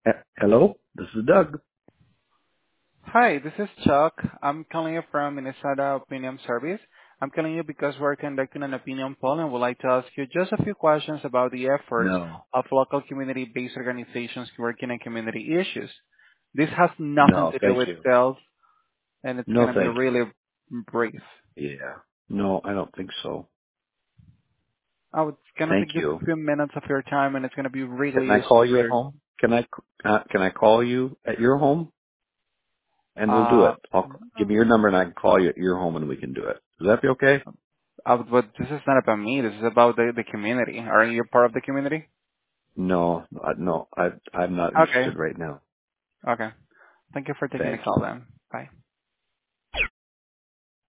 Hello, this is Doug. Hi, this is Chuck. I'm calling you from Minnesota Opinion Service. I'm calling you because we're conducting an opinion poll and would like to ask you just a few questions about the efforts No, of local community-based organizations working on community issues. This has nothing no, to do thank with you. sales, and it's No, going to be thank you. really brief. Yeah. No, I don't think so. Oh, it's going to Thank take just you. a few minutes of your time, and it's going to be really Can I call useful you for at you. home? Can I call you at your home? And we'll do Uh, it. Give me your number and I can call you at your home and we can do it. Does that be okay? but this is not about me. This is about the community. Are you part of the community? No, no, I'm not Okay. interested right now. Okay. Thank you for taking the Thank call you. then. Bye.